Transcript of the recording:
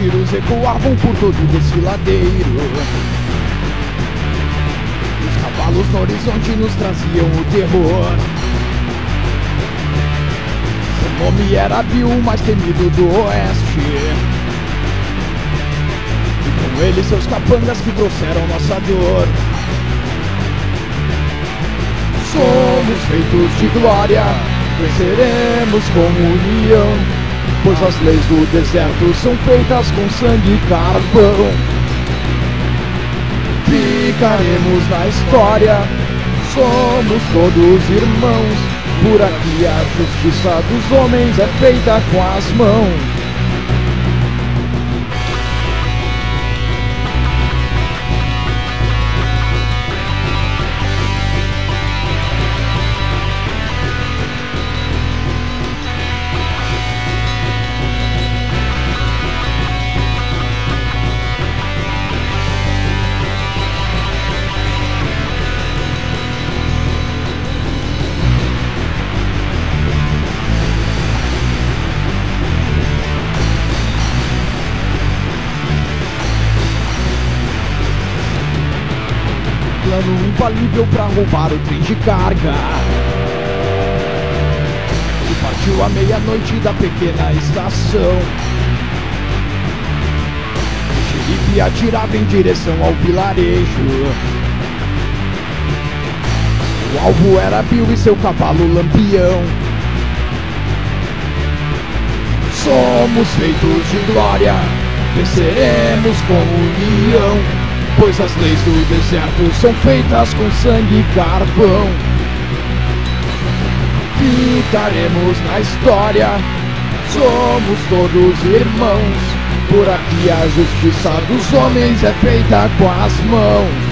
tiros ecoavam por todo o desfiladeiro. Os cavalos no horizonte nos traziam o terror. Seu nome era Bill, o mais temido do oeste. E com ele seus capangas que trouxeram nossa dor. Somos feitos de glória, venceremos com união, pois as leis do deserto são feitas com sangue e carvão. Ficaremos na história, somos todos irmãos. Por aqui a justiça dos homens é feita com as mãos. Plano infalível pra roubar o trem de carga, que partiu à meia-noite da pequena estação. O xerife atirava em direção ao vilarejo. O alvo era Bill e seu cavalo Lampião. Somos feitos de glória, venceremos com união, pois as leis do deserto são feitas com sangue e carvão. Ficaremos na história, somos todos irmãos. Por aqui a justiça dos homens é feita com as mãos.